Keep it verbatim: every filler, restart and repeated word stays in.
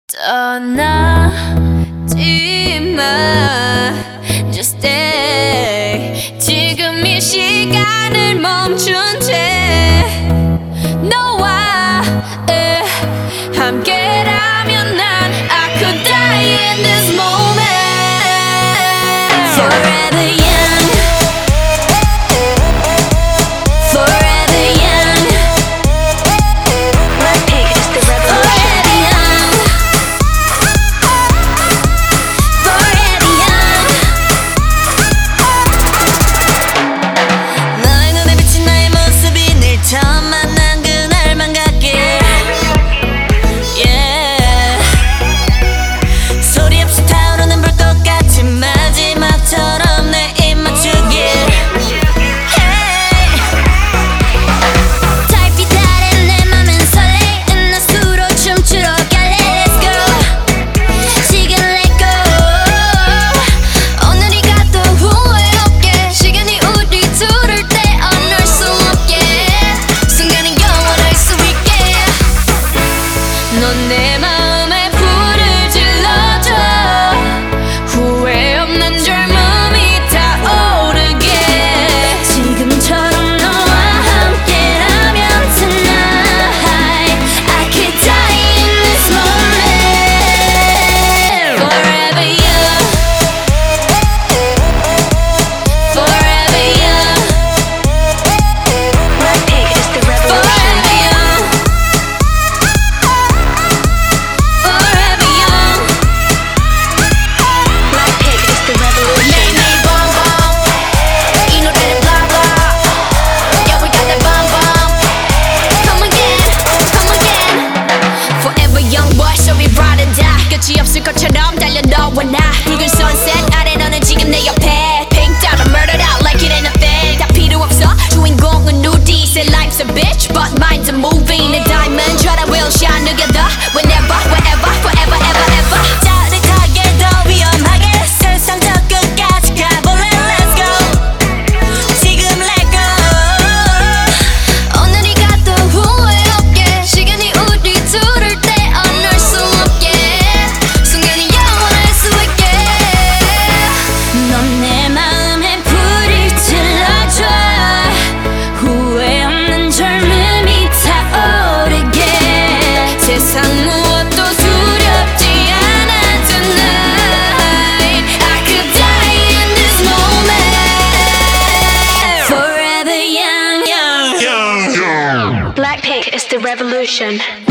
떠나지 마, just stay. 지금 이 시간을 멈춘 채 너와 에, 함께라면 난 I could die in this moment. Forever young, forever young. Blackpink is the revolution. 넌 내 마음에 불을 질러줘. 후회 없는 젊음이 타오르게. 지금처럼 너와 함께라면 tonight I could die in this moment. Forever young, forever young. Blackpink is the revolution. 끝이 없을 것처럼 달려 너와 나. 붉은 sunset 아래 너는 지금 내 옆에. Pink down and murdered out like it ain't a thing. 다 필요 없어 주인공은 누디. Say life's a bitch but mine's a movie. 내 diamond try to will shine together. Whenever, wherever, forever, ever, ever. 짜릿하게 더 위험하게 세상 저 끝까지 가볼래. Let's go. 지금 let go. 오늘이 가도 후회 없게. 시간이 우리 둘을 떼어놓을 수 없게. 넌 내 마음에 불을 질러줘. 후회 없는 젊음이 타오르게. 세상 무엇도 두렵지 않아 tonight. I could die in this moment. Forever young, young, young, young. Blackpink is the revolution.